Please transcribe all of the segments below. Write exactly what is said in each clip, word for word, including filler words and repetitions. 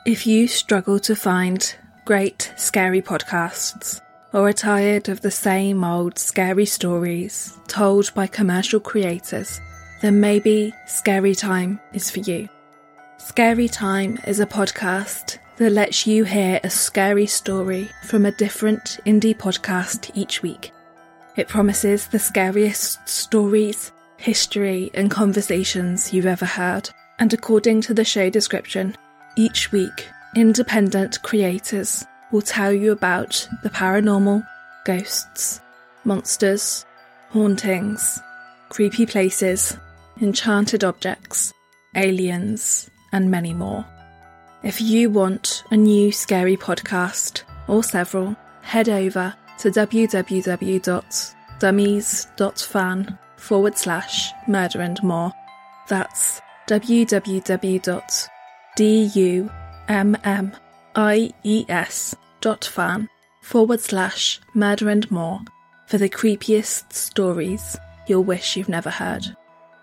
If you struggle to find great scary podcasts, or are tired of the same old scary stories told by commercial creators, then maybe Scary Time is for you. Scary Time is a podcast that lets you hear a scary story from a different indie podcast each week. It promises the scariest stories, history and conversations you've ever heard. And according to the show description, each week, independent creators will tell you about the paranormal, ghosts, monsters, hauntings, creepy places, enchanted objects, aliens, and many more. If you want a new scary podcast, or several, head over to www.dummies.fan forward slash murder and more. That's www.dummies.fan forward slash murder and more for the creepiest stories you'll wish you've never heard.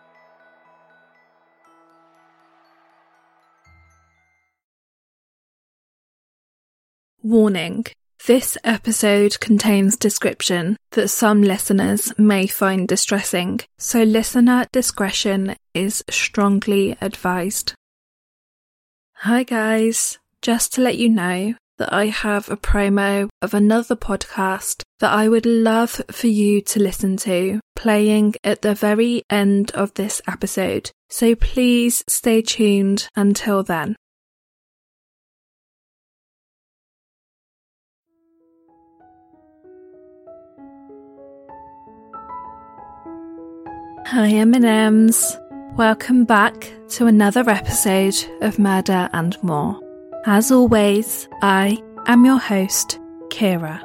Warning. This episode contains description that some listeners may find distressing, so listener discretion is strongly advised. Hi guys, just to let you know that I have a promo of another podcast that I would love for you to listen to, playing at the very end of this episode, so please stay tuned until then. Hi M and M's, welcome back to another episode of Murder and More. As always, I am your host, Kira.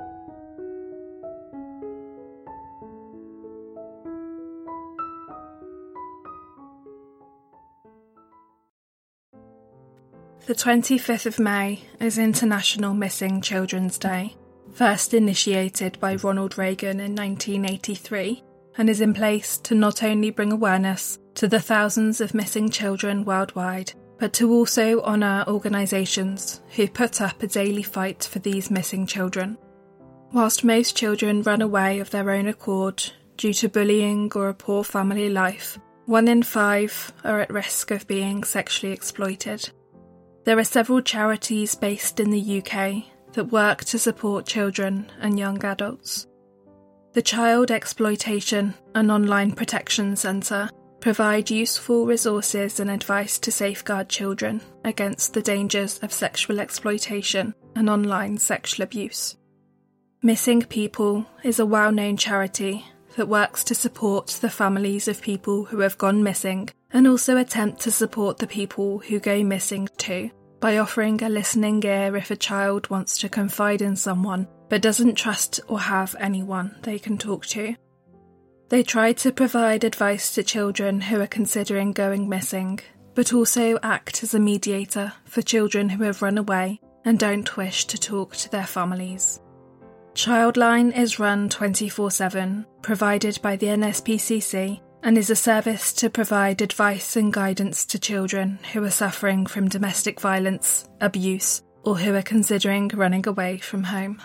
The twenty-fifth of May is International Missing Children's Day, first initiated by Ronald Reagan in nineteen eighty-three. And is in place to not only bring awareness to the thousands of missing children worldwide, but to also honour organisations who put up a daily fight for these missing children. Whilst most children run away of their own accord due to bullying or a poor family life, one in five are at risk of being sexually exploited. There are several charities based in the U K that work to support children and young adults. The Child Exploitation and Online Protection Centre provide useful resources and advice to safeguard children against the dangers of sexual exploitation and online sexual abuse. Missing People is a well-known charity that works to support the families of people who have gone missing and also attempt to support the people who go missing too, by offering a listening ear if a child wants to confide in someone but doesn't trust or have anyone they can talk to. They try to provide advice to children who are considering going missing, but also act as a mediator for children who have run away and don't wish to talk to their families. Childline is run twenty-four seven, provided by the N S P C C, and is a service to provide advice and guidance to children who are suffering from domestic violence, abuse, or who are considering running away from home.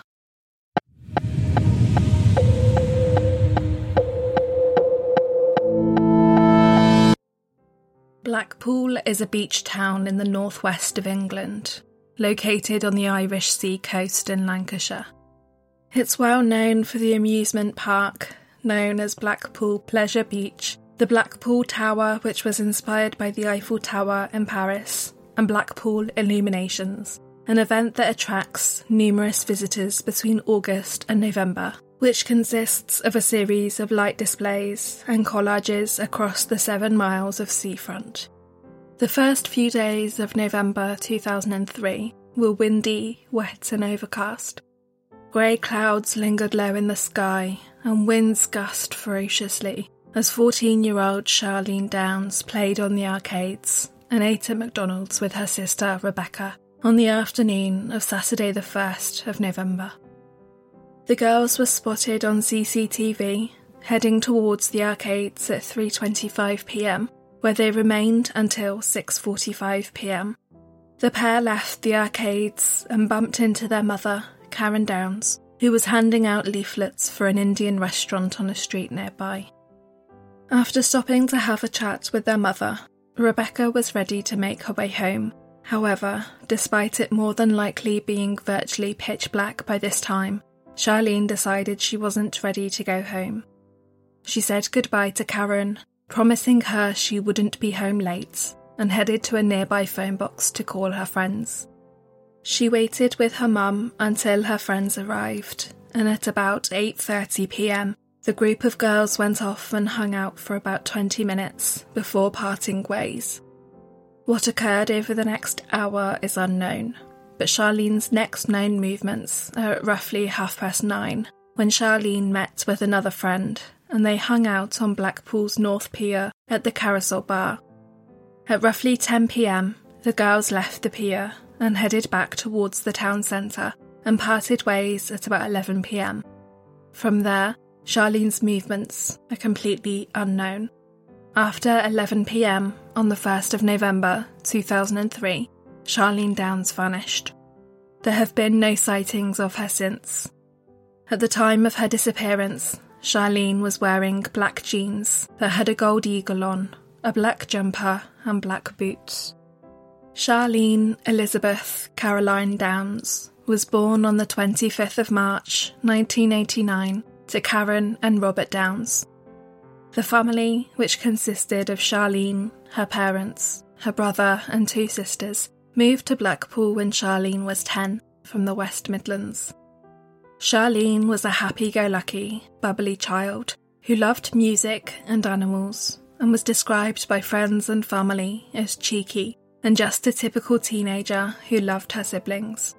Blackpool is a beach town in the northwest of England, located on the Irish Sea coast in Lancashire. It's well known for the amusement park, known as Blackpool Pleasure Beach, the Blackpool Tower, which was inspired by the Eiffel Tower in Paris, and Blackpool Illuminations, an event that attracts numerous visitors between August and November, which consists of a series of light displays and collages across the seven miles of seafront. The first few days of November two thousand three were windy, wet and overcast. Grey clouds lingered low in the sky and winds gusted ferociously as fourteen-year-old Charlene Downs played on the arcades and ate at McDonald's with her sister Rebecca on the afternoon of Saturday the first of November. The girls were spotted on C C T V heading towards the arcades at three twenty-five p m, where they remained until six forty-five p m. The pair left the arcades and bumped into their mother, Karen Downs, who was handing out leaflets for an Indian restaurant on a street nearby. After stopping to have a chat with their mother, Rebecca was ready to make her way home. However, despite it more than likely being virtually pitch black by this time, Charlene decided she wasn't ready to go home. She said goodbye to Karen, promising her she wouldn't be home late, and headed to a nearby phone box to call her friends. She waited with her mum until her friends arrived, and at about eight thirty p m, the group of girls went off and hung out for about twenty minutes before parting ways. What occurred over the next hour is unknown, but Charlene's next known movements are at roughly half past nine, when Charlene met with another friend, and they hung out on Blackpool's North Pier at the Carousel Bar. At roughly ten p m, the girls left the pier and headed back towards the town centre and parted ways at about eleven p m. From there, Charlene's movements are completely unknown. After eleven p m on the first of November two thousand three, Charlene Downs vanished. There have been no sightings of her since. At the time of her disappearance, Charlene was wearing black jeans that had a gold eagle on, a black jumper and black boots. Charlene Elizabeth Caroline Downs was born on the twenty-fifth of March nineteen eighty-nine to Karen and Robert Downs. The family, which consisted of Charlene, her parents, her brother and two sisters, moved to Blackpool when Charlene was ten from the West Midlands. Charlene was a happy-go-lucky, bubbly child who loved music and animals and was described by friends and family as cheeky and just a typical teenager who loved her siblings.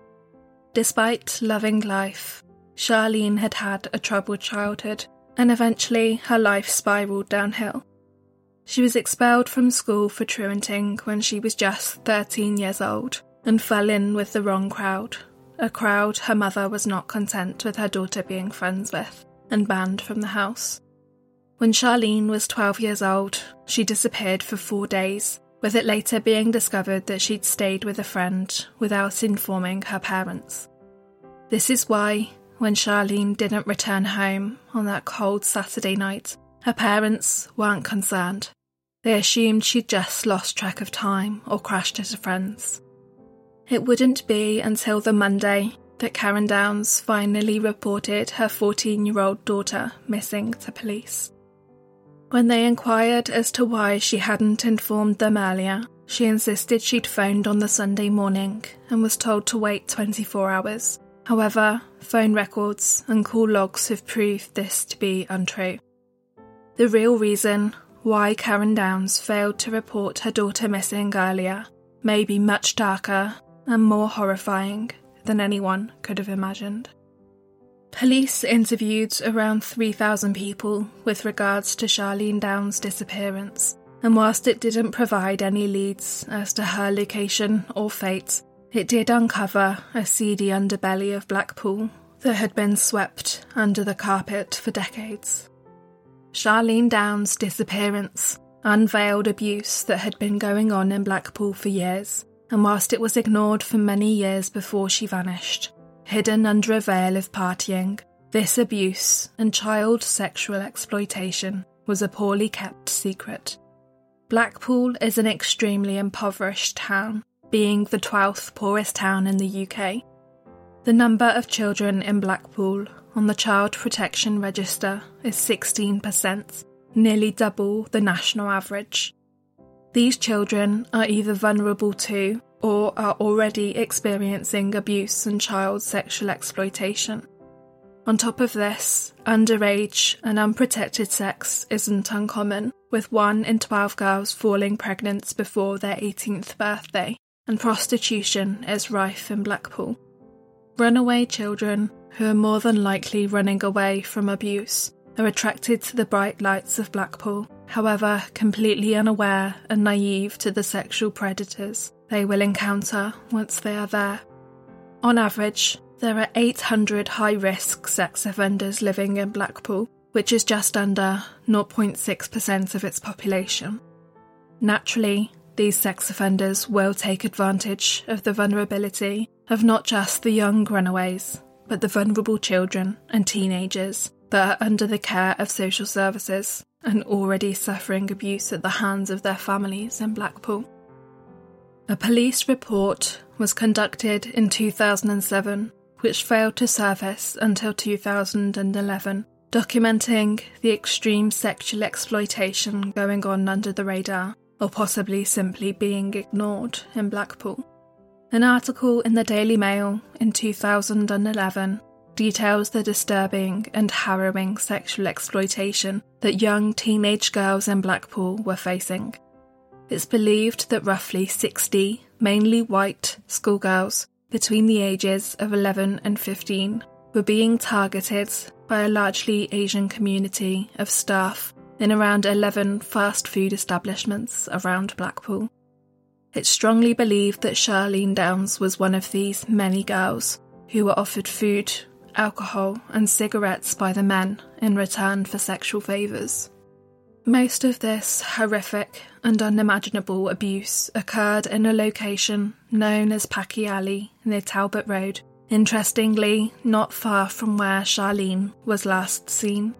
Despite loving life, Charlene had had a troubled childhood, and eventually her life spiralled downhill. She was expelled from school for truanting when she was just thirteen years old and fell in with the wrong crowd, a crowd her mother was not content with her daughter being friends with, and banned from the house. When Charlene was twelve years old, she disappeared for four days, with it later being discovered that she'd stayed with a friend without informing her parents. This is why, when Charlene didn't return home on that cold Saturday night, her parents weren't concerned. They assumed she'd just lost track of time or crashed at a friend's. It wouldn't be until the Monday that Karen Downs finally reported her fourteen-year-old daughter missing to police. When they inquired as to why she hadn't informed them earlier, she insisted she'd phoned on the Sunday morning and was told to wait twenty-four hours. However, phone records and call logs have proved this to be untrue. The real reason why Karen Downs failed to report her daughter missing earlier may be much darker and more horrifying than anyone could have imagined. Police interviewed around three thousand people with regards to Charlene Downs' disappearance, and whilst it didn't provide any leads as to her location or fate, it did uncover a seedy underbelly of Blackpool that had been swept under the carpet for decades. Charlene Downs' disappearance unveiled abuse that had been going on in Blackpool for years, and whilst it was ignored for many years before she vanished, hidden under a veil of partying, this abuse and child sexual exploitation was a poorly kept secret. Blackpool is an extremely impoverished town, being the twelfth poorest town in the U K. The number of children in Blackpool on the Child Protection Register is sixteen percent, nearly double the national average. These children are either vulnerable to or are already experiencing abuse and child sexual exploitation. On top of this, underage and unprotected sex isn't uncommon, with one in twelve girls falling pregnant before their eighteenth birthday, and prostitution is rife in Blackpool. Runaway children, who are more than likely running away from abuse, are attracted to the bright lights of Blackpool, however completely unaware and naive to the sexual predators they will encounter once they are there. On average, there are eight hundred high-risk sex offenders living in Blackpool, which is just under zero point six percent of its population. Naturally, these sex offenders will take advantage of the vulnerability of not just the young runaways, but the vulnerable children and teenagers that are under the care of social services and already suffering abuse at the hands of their families in Blackpool. A police report was conducted in two thousand seven, which failed to surface until two thousand eleven, documenting the extreme sexual exploitation going on under the radar, or possibly simply being ignored in Blackpool. An article in the Daily Mail in two thousand eleven details the disturbing and harrowing sexual exploitation that young teenage girls in Blackpool were facing. It's believed that roughly sixty, mainly white, schoolgirls between the ages of eleven and fifteen were being targeted by a largely Asian community of staff in around eleven fast food establishments around Blackpool. It's strongly believed that Charlene Downs was one of these many girls who were offered food, alcohol and cigarettes by the men in return for sexual favours. Most of this horrific and unimaginable abuse occurred in a location known as Packy Alley near Talbot Road, interestingly not far from where Charlene was last seen.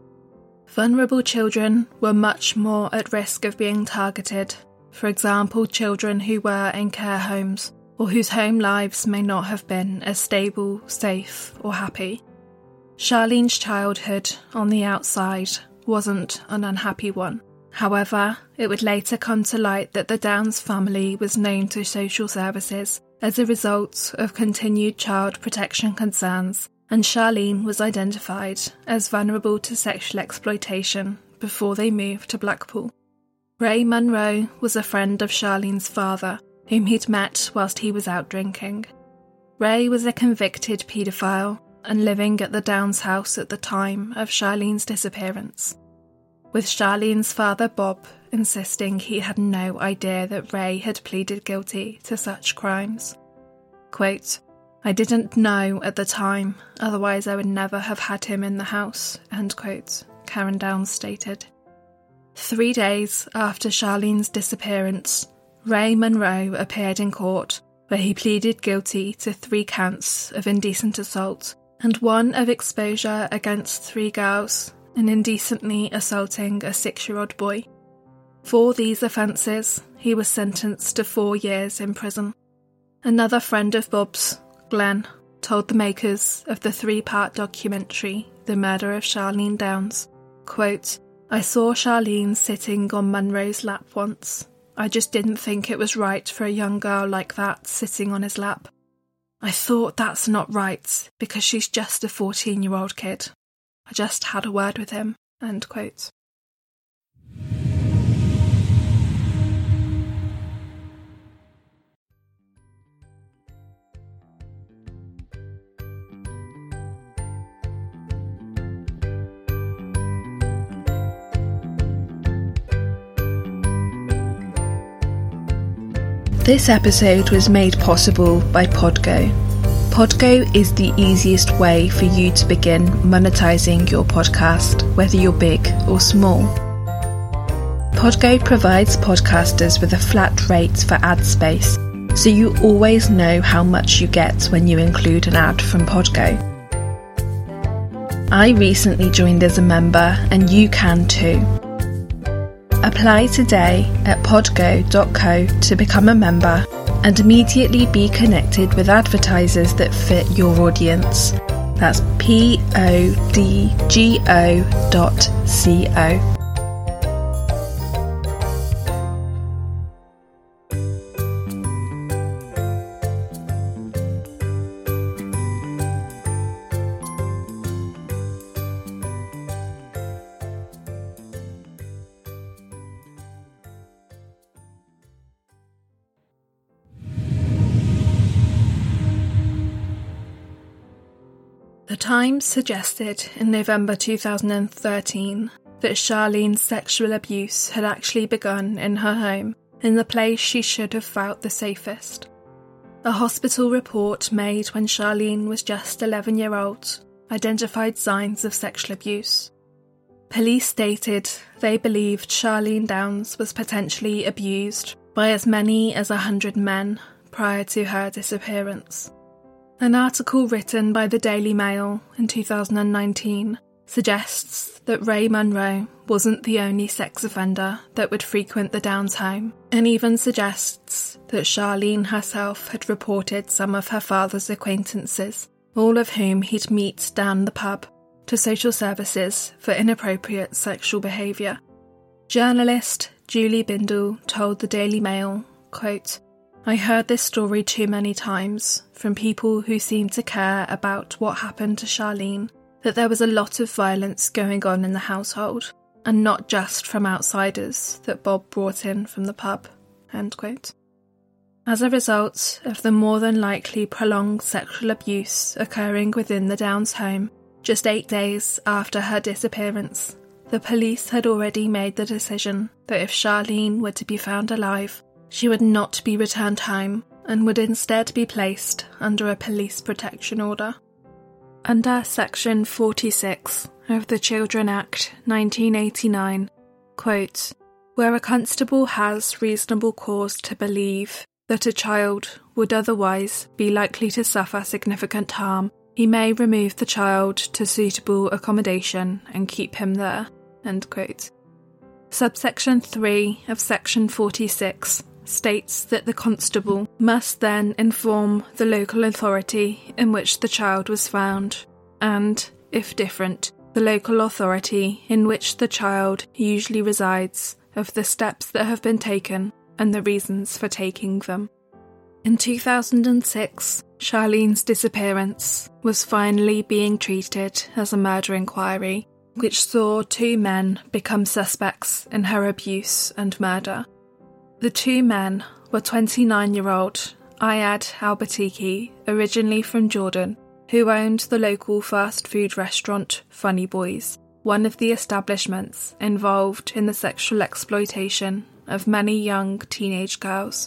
Vulnerable children were much more at risk of being targeted, for example children who were in care homes or whose home lives may not have been as stable, safe or happy. Charlene's childhood on the outside wasn't an unhappy one. However, it would later come to light that the Downs family was known to social services as a result of continued child protection concerns, and Charlene was identified as vulnerable to sexual exploitation before they moved to Blackpool. Ray Munro was a friend of Charlene's father, whom he'd met whilst he was out drinking. Ray was a convicted paedophile and living at the Downs house at the time of Charlene's disappearance, with Charlene's father Bob insisting he had no idea that Ray had pleaded guilty to such crimes. Quote, "I didn't know at the time, otherwise I would never have had him in the house," end quote, Karen Downs stated. Three days after Charlene's disappearance, Ray Munro appeared in court, where he pleaded guilty to three counts of indecent assault and one of exposure against three girls and indecently assaulting a six-year-old boy. For these offences, he was sentenced to four years in prison. Another friend of Bob's, Glenn, told the makers of the three-part documentary The Murder of Charlene Downs, quote, "I saw Charlene sitting on Munro's lap once. I just didn't think it was right for a young girl like that sitting on his lap. I thought that's not right because she's just a fourteen-year-old kid. I just had a word with him," end quote. This episode was made possible by Podgo. Podgo is the easiest way for you to begin monetizing your podcast, whether you're big or small. Podgo provides podcasters with a flat rate for ad space, so you always know how much you get when you include an ad from Podgo. I recently joined as a member, and you can too. Apply today at podgo dot co to become a member and immediately be connected with advertisers that fit your audience. That's podgo dot co. The Times suggested in November two thousand thirteen that Charlene's sexual abuse had actually begun in her home, in the place she should have felt the safest. A hospital report made when Charlene was just eleven years old identified signs of sexual abuse. Police stated they believed Charlene Downs was potentially abused by as many as a hundred men prior to her disappearance. An article written by the Daily Mail in two thousand nineteen suggests that Ray Munro wasn't the only sex offender that would frequent the Downs home, and even suggests that Charlene herself had reported some of her father's acquaintances, all of whom he'd meet down the pub, to social services for inappropriate sexual behaviour. Journalist Julie Bindel told the Daily Mail, quote, "I heard this story too many times from people who seemed to care about what happened to Charlene, that there was a lot of violence going on in the household, and not just from outsiders that Bob brought in from the pub." End quote. As a result of the more than likely prolonged sexual abuse occurring within the Downs home, just eight days after her disappearance, the police had already made the decision that if Charlene were to be found alive, she would not be returned home and would instead be placed under a police protection order. Under Section forty-six of the Children Act nineteen eighty-nine, quote, "Where a constable has reasonable cause to believe that a child would otherwise be likely to suffer significant harm, he may remove the child to suitable accommodation and keep him there." End quote. Subsection three of Section forty-six states that the constable must then inform the local authority in which the child was found, and, if different, the local authority in which the child usually resides, of the steps that have been taken and the reasons for taking them. In two thousand six, Charlene's disappearance was finally being treated as a murder inquiry, which saw two men become suspects in her abuse and murder. The two men were twenty-nine-year-old Ayad Albatiki, originally from Jordan, who owned the local fast food restaurant Funny Boys, one of the establishments involved in the sexual exploitation of many young teenage girls.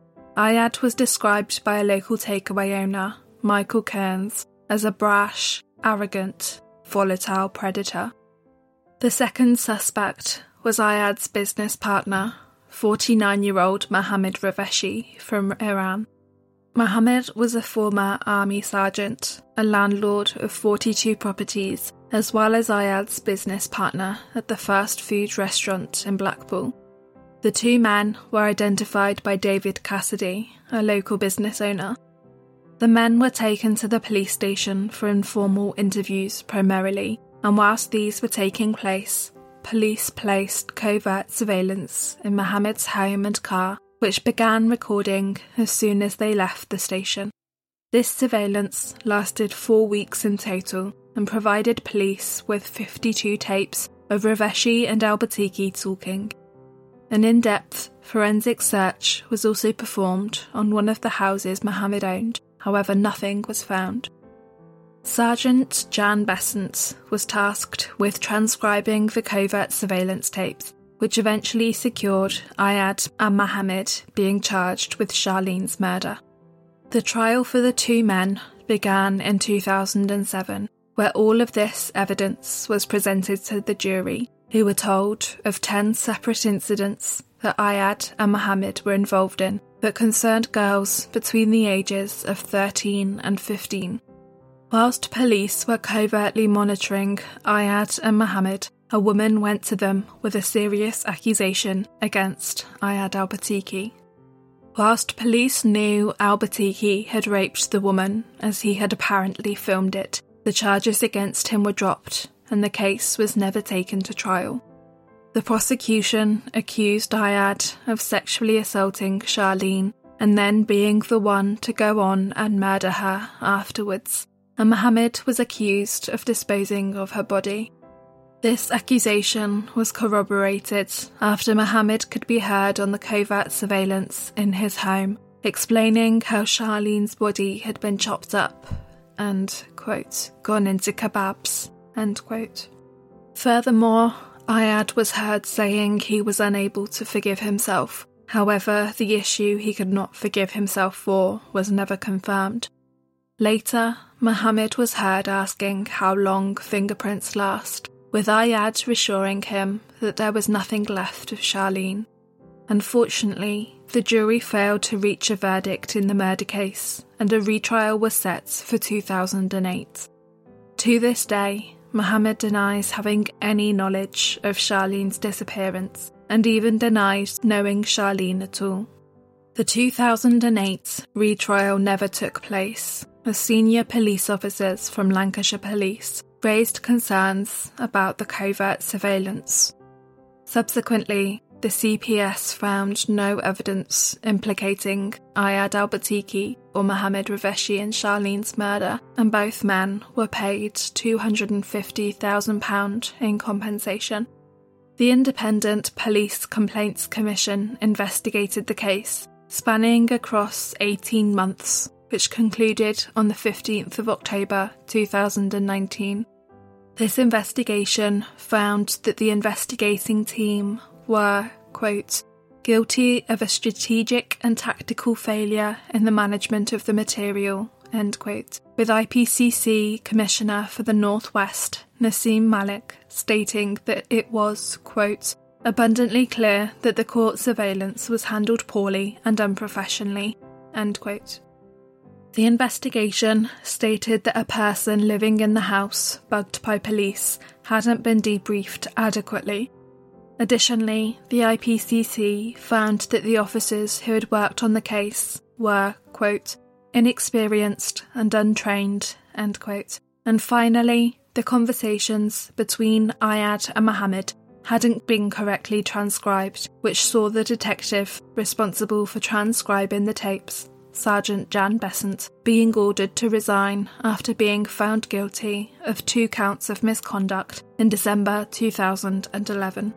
Ayad was described by a local takeaway owner, Michael Kearns, as a brash, arrogant, volatile predator. The second suspect was Ayad's business partner, forty-nine-year-old Mohammed Raveshi from Iran. Mohammed was a former army sergeant, a landlord of forty-two properties, as well as Ayad's business partner at the fast food restaurant in Blackpool. The two men were identified by David Cassidy, a local business owner. The men were taken to the police station for informal interviews primarily, and whilst these were taking place, police placed covert surveillance in Mohammed's home and car, which began recording as soon as they left the station. This surveillance lasted four weeks in total and provided police with fifty-two tapes of Raveshi and Albatiki talking. An in-depth forensic search was also performed on one of the houses Mohammed owned, however nothing was found. Sergeant Jan Besant was tasked with transcribing the covert surveillance tapes, which eventually secured Ayad and Mohammed being charged with Charlene's murder. The trial for the two men began in two thousand seven, where all of this evidence was presented to the jury, who were told of ten separate incidents that Ayad and Mohammed were involved in that concerned girls between the ages of thirteen and fifteen. Whilst police were covertly monitoring Ayad and Mohammed, a woman went to them with a serious accusation against Ayad Albatiki. Whilst police knew Albatiki had raped the woman, as he had apparently filmed it, the charges against him were dropped and the case was never taken to trial. The prosecution accused Ayad of sexually assaulting Charlene and then being the one to go on and murder her afterwards, and Mohammed was accused of disposing of her body. This accusation was corroborated after Mohammed could be heard on the covert surveillance in his home, explaining how Charlene's body had been chopped up and, quote, gone into kebabs, end quote. Furthermore, Ayad was heard saying he was unable to forgive himself. However, the issue he could not forgive himself for was never confirmed. Later, Mohammed was heard asking how long fingerprints last, with Ayad reassuring him that there was nothing left of Charlene. Unfortunately, the jury failed to reach a verdict in the murder case, and a retrial was set for two thousand eight. To this day, Mohammed denies having any knowledge of Charlene's disappearance, and even denies knowing Charlene at all. The two thousand eight retrial never took place, as senior police officers from Lancashire Police raised concerns about the covert surveillance. Subsequently, the C P S found no evidence implicating Ayad Al-Batiki or Mohammed Raveshi in Charlene's murder, and both men were paid two hundred fifty thousand pounds in compensation. The Independent Police Complaints Commission investigated the case, spanning across eighteen months, which concluded on the fifteenth of October two thousand nineteen. This investigation found that the investigating team were, quote, guilty of a strategic and tactical failure in the management of the material, end quote, with I P C C Commissioner for the North West, Nassim Malik, stating that it was, quote, abundantly clear that the court surveillance was handled poorly and unprofessionally, end quote. The investigation stated that a person living in the house, bugged by police, hadn't been debriefed adequately. Additionally, the I P C C found that the officers who had worked on the case were, quote, inexperienced and untrained, end quote. And finally, the conversations between Ayad and Mohammed hadn't been correctly transcribed, which saw the detective responsible for transcribing the tapes, Sergeant Jan Besant, being ordered to resign after being found guilty of two counts of misconduct in December two thousand eleven.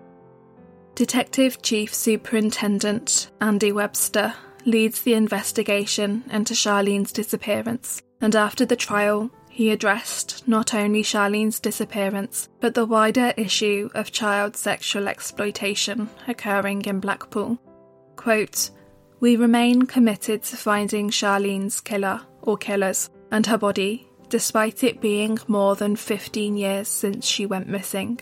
Detective Chief Superintendent Andy Webster leads the investigation into Charlene's disappearance, and after the trial, he addressed not only Charlene's disappearance, but the wider issue of child sexual exploitation occurring in Blackpool. Quote, we remain committed to finding Charlene's killer or killers and her body, despite it being more than fifteen years since she went missing.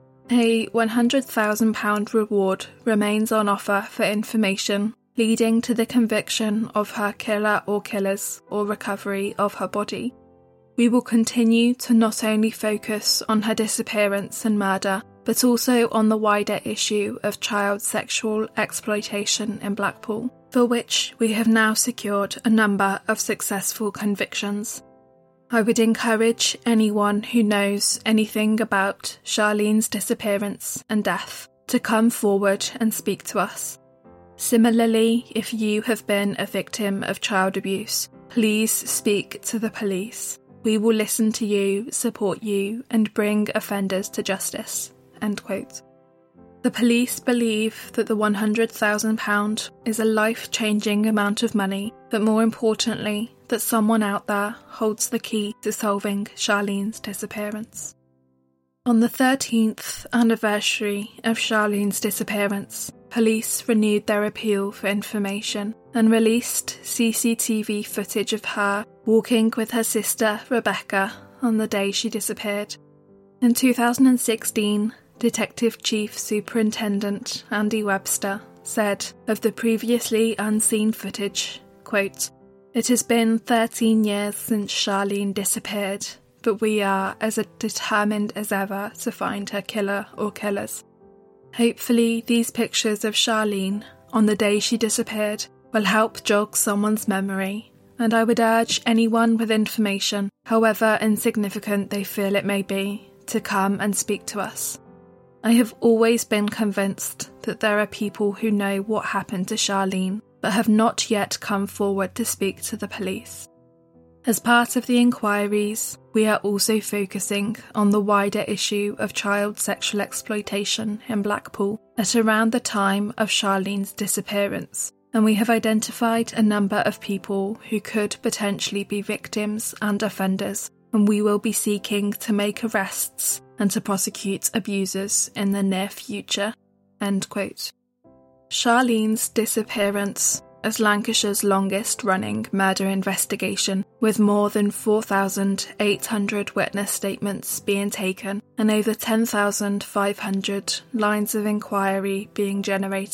A one hundred thousand pounds reward remains on offer for information leading to the conviction of her killer or killers or recovery of her body. We will continue to not only focus on her disappearance and murder, but also on the wider issue of child sexual exploitation in Blackpool, for which we have now secured a number of successful convictions. I would encourage anyone who knows anything about Charlene's disappearance and death to come forward and speak to us. Similarly, if you have been a victim of child abuse, please speak to the police. We will listen to you, support you, and bring offenders to justice. End quote. The police believe that the one hundred thousand pounds is a life-changing amount of money, but more importantly, that someone out there holds the key to solving Charlene's disappearance. On the thirteenth anniversary of Charlene's disappearance, police renewed their appeal for information and released C C T V footage of her walking with her sister Rebecca on the day she disappeared. In two thousand sixteen, Detective Chief Superintendent Andy Webster said of the previously unseen footage, quote, it has been thirteen years since Charlene disappeared, but we are as determined as ever to find her killer or killers. Hopefully these pictures of Charlene on the day she disappeared will help jog someone's memory, and I would urge anyone with information, however insignificant they feel it may be, to come and speak to us. I have always been convinced that there are people who know what happened to Charlene, but have not yet come forward to speak to the police. As part of the inquiries, we are also focusing on the wider issue of child sexual exploitation in Blackpool at around the time of Charlene's disappearance, and we have identified a number of people who could potentially be victims and offenders, and we will be seeking to make arrests and to prosecute abusers in the near future. End quote. Charlene's disappearance, as Lancashire's longest-running murder investigation, with more than four thousand eight hundred witness statements being taken and over ten thousand five hundred lines of inquiry being generated,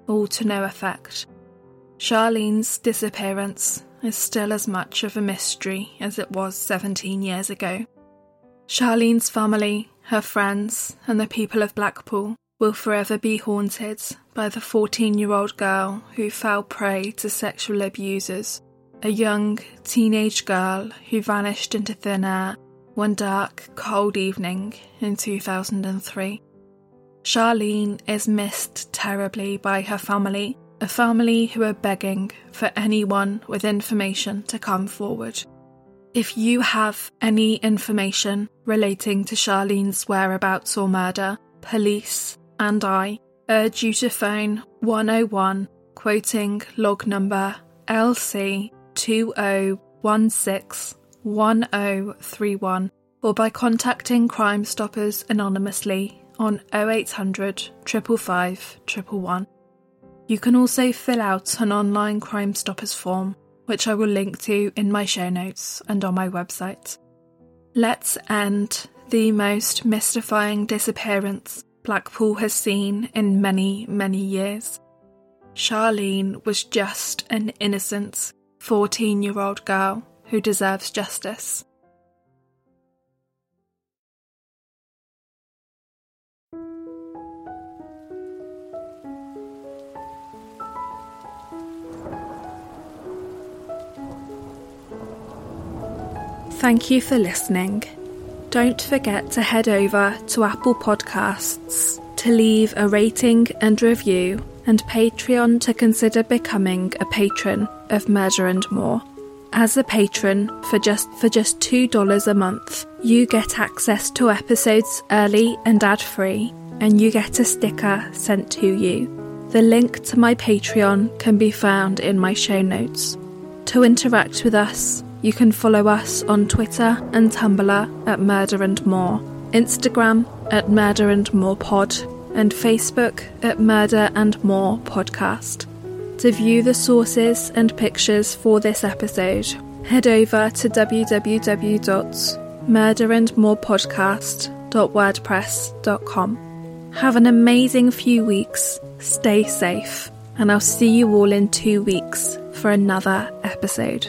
all to no effect. Charlene's disappearance is still as much of a mystery as it was seventeen years ago. Charlene's family, her friends, and the people of Blackpool will forever be haunted by the fourteen-year-old girl who fell prey to sexual abusers, a young teenage girl who vanished into thin air one dark, cold evening in two thousand three. Charlene is missed terribly by her family, a family who are begging for anyone with information to come forward. If you have any information relating to Charlene's whereabouts or murder, police and I urge you to phone one oh one, quoting log number L C two oh one six one oh three one, or by contacting Crime Stoppers anonymously on oh eight hundred, five five five, one one one. You can also fill out an online Crime Stoppers form, which I will link to in my show notes and on my website. Let's end the most mystifying disappearance Blackpool has seen in many, many years. Charlene was just an innocent fourteen-year-old girl who deserves justice. Thank you for listening. Don't forget to head over to Apple Podcasts to leave a rating and review, and Patreon to consider becoming a patron of Murder and More. As a patron, for just for just two dollars a month, you get access to episodes early and ad-free, and you get a sticker sent to you. The link to my Patreon can be found in my show notes. To interact with us, you can follow us on Twitter and Tumblr at Murder and More, Instagram at Murder and More Pod, and Facebook at Murder and More Podcast. To view the sources and pictures for this episode, head over to w w w dot murder and more podcast dot wordpress dot com. Have an amazing few weeks, stay safe, and I'll see you all in two weeks for another episode.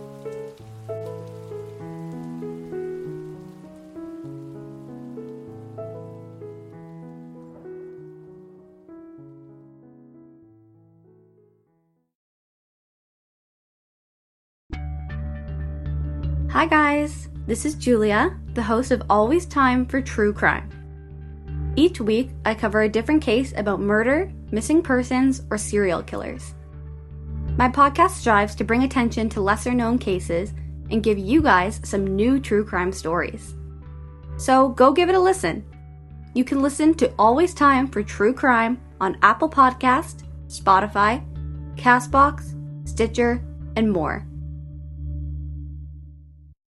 Hi guys, this is Julia, the host of Always Time for True Crime. Each week, I cover a different case about murder, missing persons, or serial killers. My podcast strives to bring attention to lesser-known cases and give you guys some new true crime stories. So go give it a listen. You can listen to Always Time for True Crime on Apple Podcast, Spotify, Castbox, Stitcher, and more.